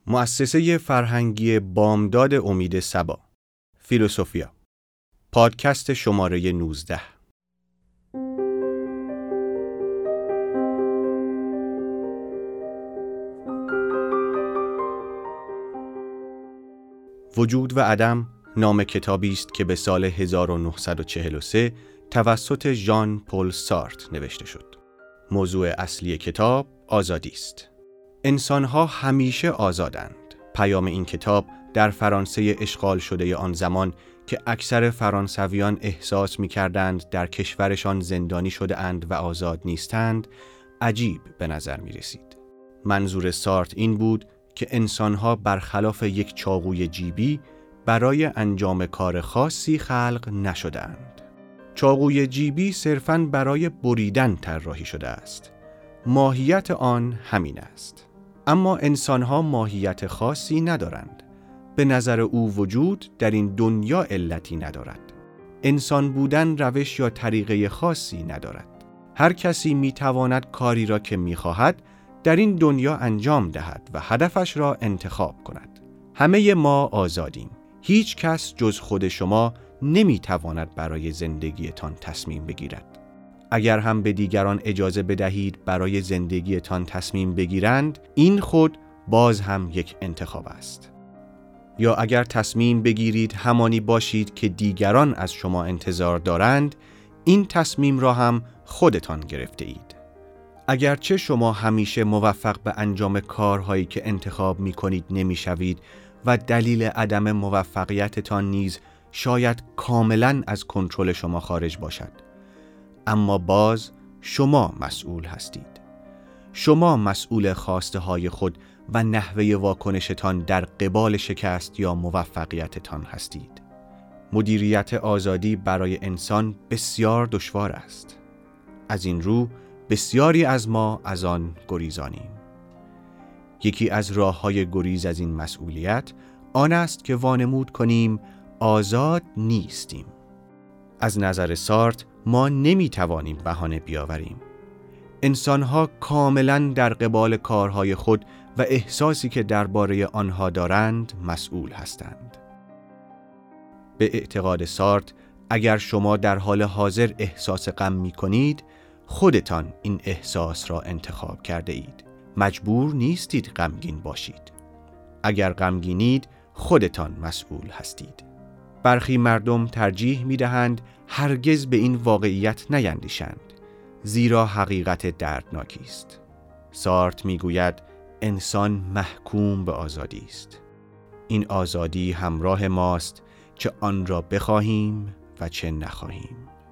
مؤسسه فرهنگی بامداد امید صبا، فیلوسوفیا، پادکست شماره 19. وجود و عدم نام کتابی است که به سال 1943 توسط ژان پل سارتر نوشته شد. موضوع اصلی کتاب آزادی است. انسان‌ها همیشه آزادند. پیام این کتاب در فرانسه اشغال شده آن زمان که اکثر فرانسویان احساس می‌کردند در کشورشان زندانی شده اند و آزاد نیستند، عجیب به نظر می‌رسید. منظور سارتر این بود که انسان‌ها برخلاف یک چاقوی جیبی برای انجام کار خاصی خلق نشده‌اند. چاقوی جیبی صرفاً برای بریدن طراحی شده است. ماهیت آن همین است. اما انسان‌ها ماهیت خاصی ندارند. به نظر او وجود در این دنیا علتی ندارد. انسان بودن روش یا طریقه خاصی ندارد. هر کسی می‌تواند کاری را که می‌خواهد در این دنیا انجام دهد و هدفش را انتخاب کند. همه ما آزادیم. هیچ کس جز خود شما نمی‌تواند برای زندگیتان تصمیم بگیرد. اگر هم به دیگران اجازه بدهید برای زندگیتان تصمیم بگیرند، این خود باز هم یک انتخاب است. یا اگر تصمیم بگیرید همانی باشید که دیگران از شما انتظار دارند، این تصمیم را هم خودتان گرفته اید. اگرچه شما همیشه موفق به انجام کارهایی که انتخاب می کنید نمی شوید و دلیل عدم موفقیتتان نیز شاید کاملاً از کنترل شما خارج باشد، اما باز شما مسئول هستید. شما مسئول خواسته های خود و نحوه واکنشتان در قبال شکست یا موفقیتتان هستید. مدیریت آزادی برای انسان بسیار دشوار است. از این رو بسیاری از ما از آن گریزانیم. یکی از راه‌های گریز از این مسئولیت آن است که وانمود کنیم آزاد نیستیم. از نظر سارتر ما نمی‌توانیم بهانه بیاوریم. انسان‌ها کاملاً در قبال کارهای خود و احساسی که درباره آنها دارند مسئول هستند. به اعتقاد سارتر، اگر شما در حال حاضر احساس غم می‌کنید، خودتان این احساس را انتخاب کرده اید. مجبور نیستید غمگین باشید. اگر غمگینید، خودتان مسئول هستید. برخی مردم ترجیح می‌دهند هرگز به این واقعیت نیندیشند، زیرا حقیقت دردناکی است. سارتر می‌گوید انسان محکوم به آزادی است. این آزادی همراه ماست، چه آن را بخواهیم و چه نخواهیم.